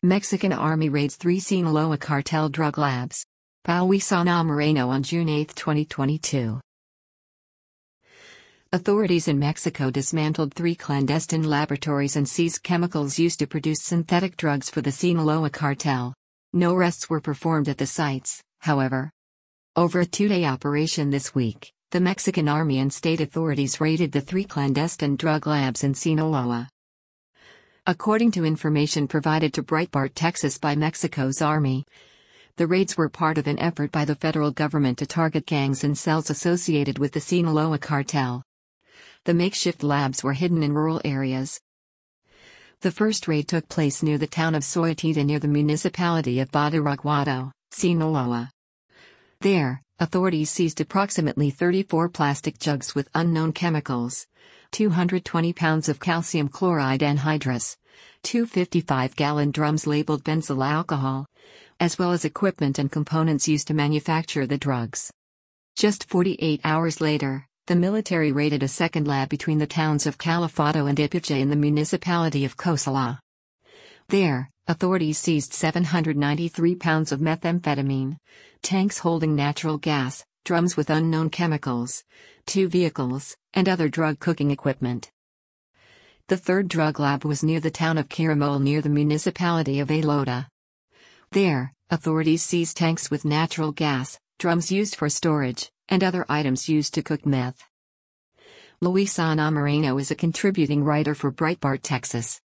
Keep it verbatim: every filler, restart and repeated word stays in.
Mexican Army raids three Sinaloa cartel drug labs. Pauwi-San Moreno on June eighth, twenty twenty-two. Authorities in Mexico dismantled three clandestine laboratories and seized chemicals used to produce synthetic drugs for the Sinaloa cartel. No arrests were performed at the sites, however. Over a two-day operation this week, the Mexican Army and state authorities raided the three clandestine drug labs in Sinaloa. According to information provided to Breitbart Texas by Mexico's Army, the raids were part of an effort by the federal government to target gangs and cells associated with the Sinaloa cartel. The makeshift labs were hidden in rural areas. The first raid took place near the town of Soyatita near the municipality of Badiraguato, Sinaloa. There, authorities seized approximately thirty-four plastic jugs with unknown chemicals, two hundred twenty pounds of calcium chloride anhydrous, two fifty-five gallon drums labeled benzyl alcohol, as well as equipment and components used to manufacture the drugs. Just forty-eight hours later, the military raided a second lab between the towns of Calafate and Ipiche in the municipality of Cosala. There, authorities seized seven hundred ninety-three pounds of methamphetamine, tanks holding natural gas, drums with unknown chemicals, two vehicles, and other drug cooking equipment. The third drug lab was near the town of Caramol near the municipality of Elota. There, authorities seized tanks with natural gas, drums used for storage, and other items used to cook meth. Luis Ana Moreno is a contributing writer for Breitbart Texas.